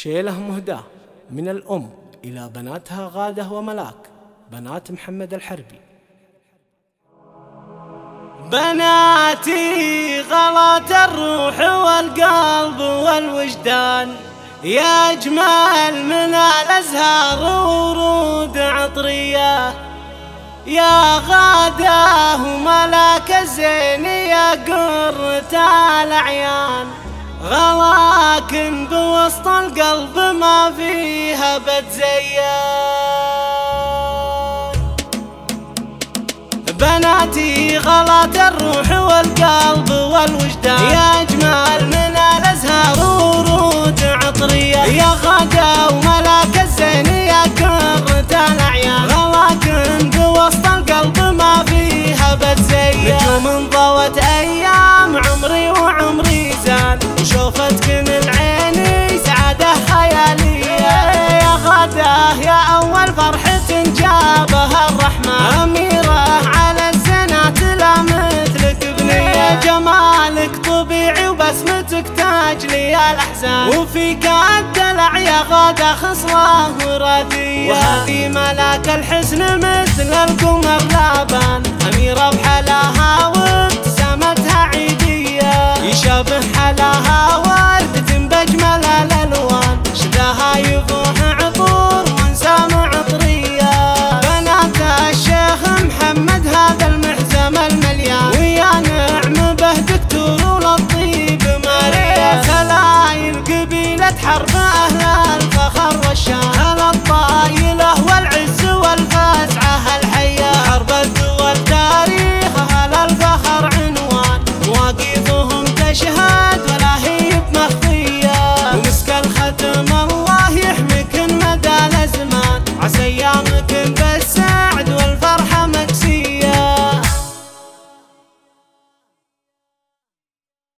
شيله مهداة من الأم إلى بناتها غادة وملاك، بنات محمد الحربي. بناتي غلات الروح والقلب والوجدان، يا أجمل من الأزهار ورود عطرية، يا غادة وملاك الزين، يا قرة الأعيان، غلاكن بوسط القلب ما فيها بتزين. بناتي غلات الروح والقلب والوجدان، يا أجمل من الأزهار ورود عطرية، يا غادة وملاك الزين، يا قرة الأعيان، غلاكن بوسط القلب ما فيها بتزين. نجوم ضوت أيام عمري وعمري زان، وشوفتكن العين سعادة خيالية، يا غادة يا أول فرحة جابها الرحمن، أميرة على الزنات لا مثلك بنية، جمالك طبيعي وبسمتك تاج لي الأحزان، وفيك الدلع يا غادة خصلة وراثية، وهذه ملاك الحسن مثل القمر لابان، أميرة بحلاها وابتسامتها عيدية، يشابه حلاها وردة بأجمل الألوان، شذاها يفوح عطور وانسام عطرية. بنات الشيخ محمد هذا المحزم المليان، ويا نعم به دكتور الطيب ماريا، خلايل قبيلة حرب أهل الفخر والشان،